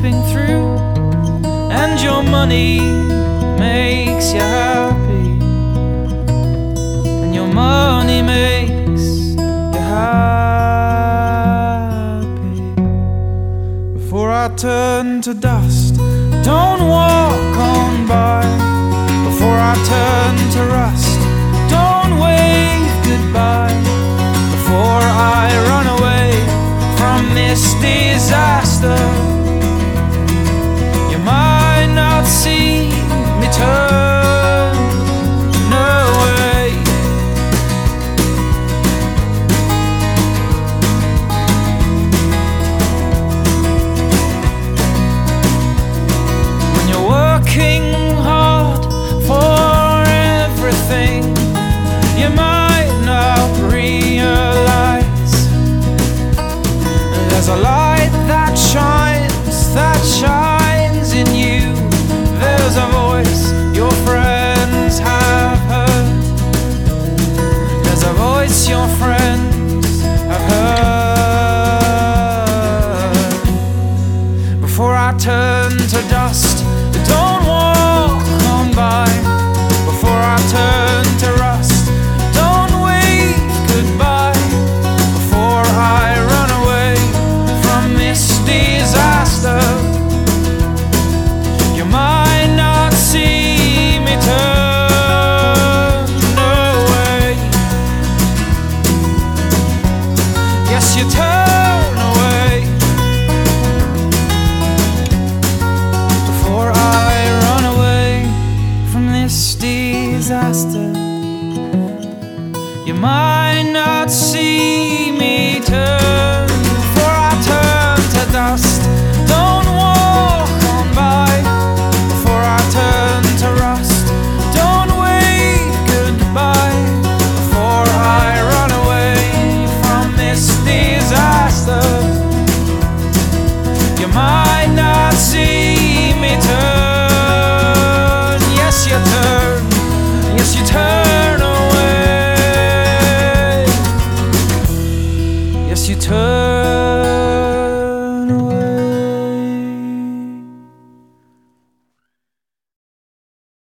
sleeping through, and your money makes you happy, and your money makes you happy. Before I turn to dust, don't walk on by. Before I turn to rust, don't wave goodbye. Before I run away from this disaster, you might not see me turn away. When you're working hard for everything, you might not realize there's a light that shines in you. There's a voice your friends have heard. There's a voice your friends have heard. Before I turn to dust, don't walk on by. Before I turn to rust, don't wave goodbye. Before I run away from this disaster, you might not see me turn away. Yes, you turn away. Before I run away from this disaster, you might not see